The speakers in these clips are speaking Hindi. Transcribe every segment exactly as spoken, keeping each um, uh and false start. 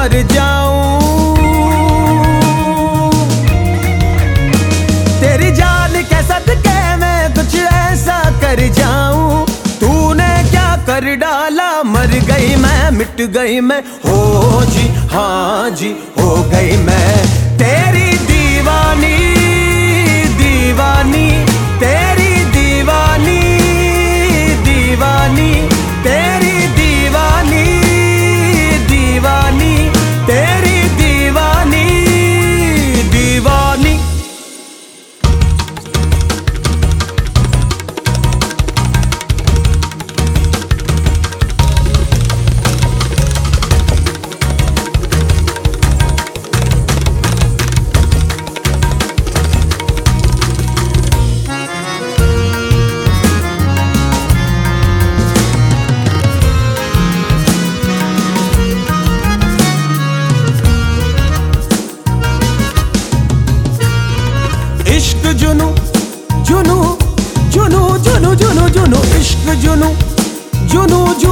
मर जाऊं। तेरी जान के सदके मैं कुछ ऐसा कर जाऊं। तूने क्या कर डाला, मर गई मैं, मिट गई मैं, हो जी हाँ जी हो गई मैं। तेरी दीवानी दीवानी, तेरी दीवानी दीवानी, तेरी दीवानी दीवानी, तेरी दीवानी दीवानी। इश्क जुनू जुनू जुनू जुनू जुनू जुनू, इश्क जुनू जुनू जू।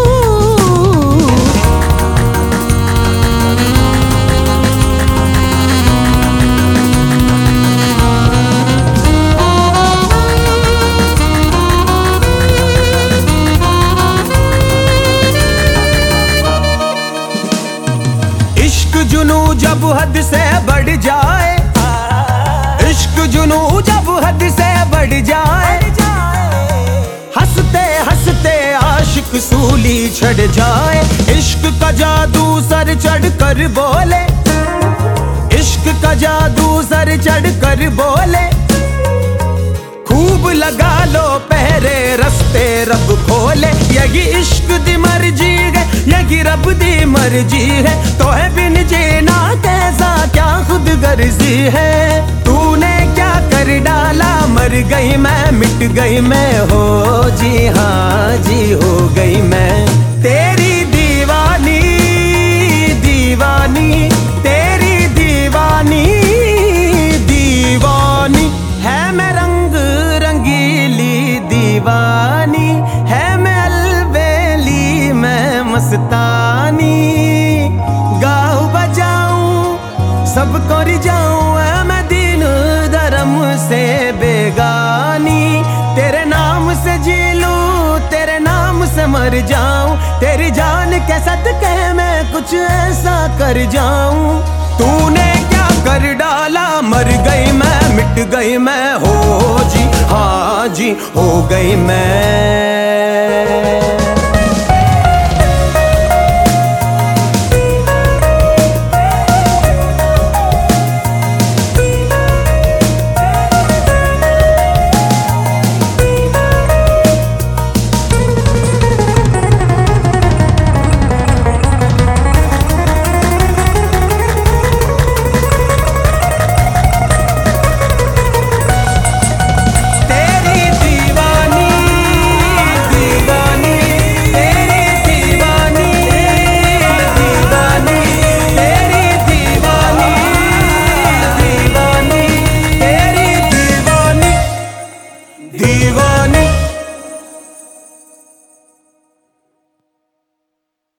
इश्क जुनू जब हद से बढ़ जाए, इश्क जुनू जब हद से बढ़ जाए, हंसते हंसते आशिक सूली चढ़ जाए। इश्क का जादू सर चढ़ कर बोले, इश्क का जादू सर चढ़ कर बोले, खूब लगा लो पहरे रस्ते रब खोले। यही इश्क दी मर्जी है, यही रब दी मर्जी है, तो है बिन जीना कैसा क्या खुद गर्जी है। तूने क्या कर डाला, मर गई मैं, मिट गई मैं, हो जी हाँ जी हो गई मैं। तेरी दीवानी दीवानी, तेरी दीवानी दीवानी, है मैं रंग रंगीली दीवानी, है मैं अलबेली मैं मस्तानी। गाऊं बजाऊं सबको रिझाऊं, है मैं दीन धर्म से बेगानी। तेरे नाम से जी लूं, तेरे नाम से मर जाऊं, तेरी जान के सदके मैं कुछ ऐसा कर जाऊं। तूने क्या कर डाला, मर गई मैं, मिट गई मैं, हो जी हाँ जी हो गई मैं।